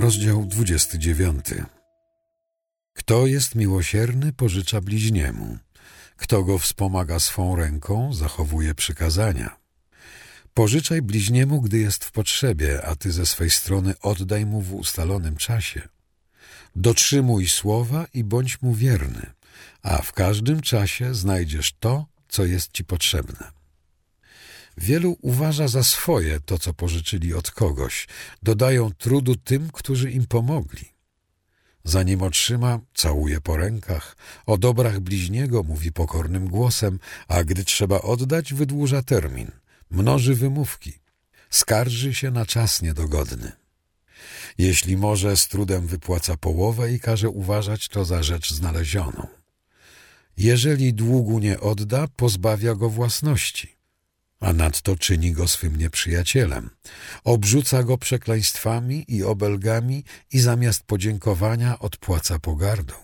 Rozdział 29. Kto jest miłosierny, pożycza bliźniemu. Kto go wspomaga swą ręką, zachowuje przykazania. Pożyczaj bliźniemu, gdy jest w potrzebie, a ty ze swej strony oddaj mu w ustalonym czasie. Dotrzymuj słowa i bądź mu wierny, a w każdym czasie znajdziesz to, co jest ci potrzebne. Wielu uważa za swoje to, co pożyczyli od kogoś. Dodają trudu tym, którzy im pomogli. Zanim otrzyma, całuje po rękach. O dobrach bliźniego mówi pokornym głosem, a gdy trzeba oddać, wydłuża termin. Mnoży wymówki. Skarży się na czas niedogodny. Jeśli może, z trudem wypłaca połowę i każe uważać to za rzecz znalezioną. Jeżeli długu nie odda, pozbawia go własności, a nadto czyni go swym nieprzyjacielem. Obrzuca go przekleństwami i obelgami i zamiast podziękowania odpłaca pogardą.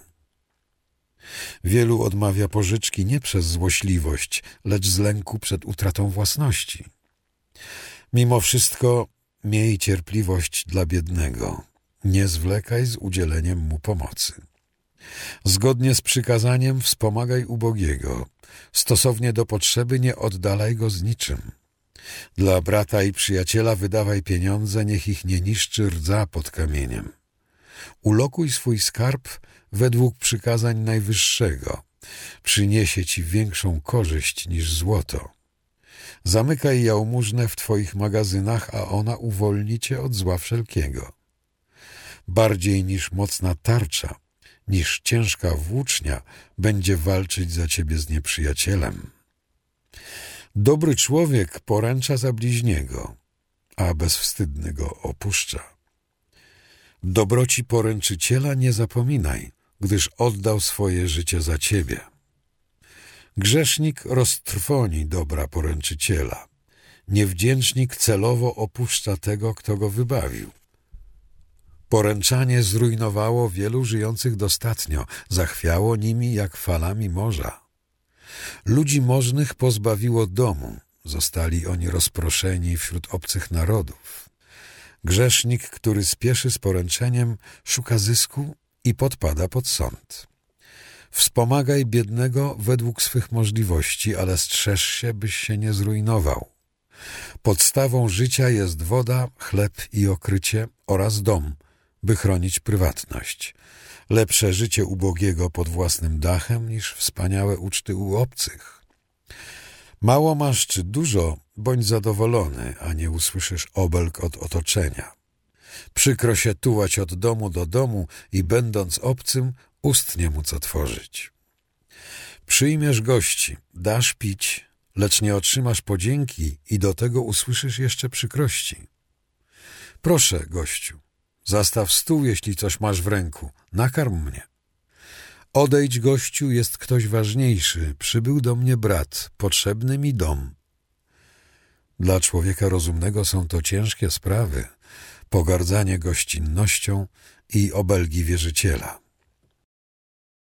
Wielu odmawia pożyczki nie przez złośliwość, lecz z lęku przed utratą własności. Mimo wszystko miej cierpliwość dla biednego, nie zwlekaj z udzieleniem mu pomocy. Zgodnie z przykazaniem wspomagaj ubogiego, stosownie do potrzeby nie oddalaj go z niczym. Dla brata i przyjaciela wydawaj pieniądze, niech ich nie niszczy rdza pod kamieniem. Ulokuj swój skarb według przykazań Najwyższego. Przyniesie ci większą korzyść niż złoto. Zamykaj jałmużnę w twoich magazynach, a ona uwolni cię od zła wszelkiego. Bardziej niż mocna tarcza, niż ciężka włócznia będzie walczyć za ciebie z nieprzyjacielem. Dobry człowiek poręcza za bliźniego, a bezwstydny go opuszcza. Dobroci poręczyciela nie zapominaj, gdyż oddał swoje życie za ciebie. Grzesznik roztrwoni dobra poręczyciela. Niewdzięcznik celowo opuszcza tego, kto go wybawił. Poręczanie zrujnowało wielu żyjących dostatnio, zachwiało nimi jak falami morza. Ludzi możnych pozbawiło domu, zostali oni rozproszeni wśród obcych narodów. Grzesznik, który spieszy z poręczeniem, szuka zysku i podpada pod sąd. Wspomagaj biednego według swych możliwości, ale strzeż się, byś się nie zrujnował. Podstawą życia jest woda, chleb i okrycie oraz dom, by chronić prywatność. Lepsze życie ubogiego pod własnym dachem niż wspaniałe uczty u obcych. Mało masz czy dużo, bądź zadowolony, a nie usłyszysz obelg od otoczenia. Przykro się tułać od domu do domu i będąc obcym, ust nie móc otworzyć. Przyjmiesz gości, dasz pić, lecz nie otrzymasz podzięki i do tego usłyszysz jeszcze przykrości. Proszę, gościu, zastaw stół, jeśli coś masz w ręku, nakarm mnie. Odejdź, gościu, jest ktoś ważniejszy, przybył do mnie brat, potrzebny mi dom. Dla człowieka rozumnego są to ciężkie sprawy, pogardzanie gościnnością i obelgi wierzyciela.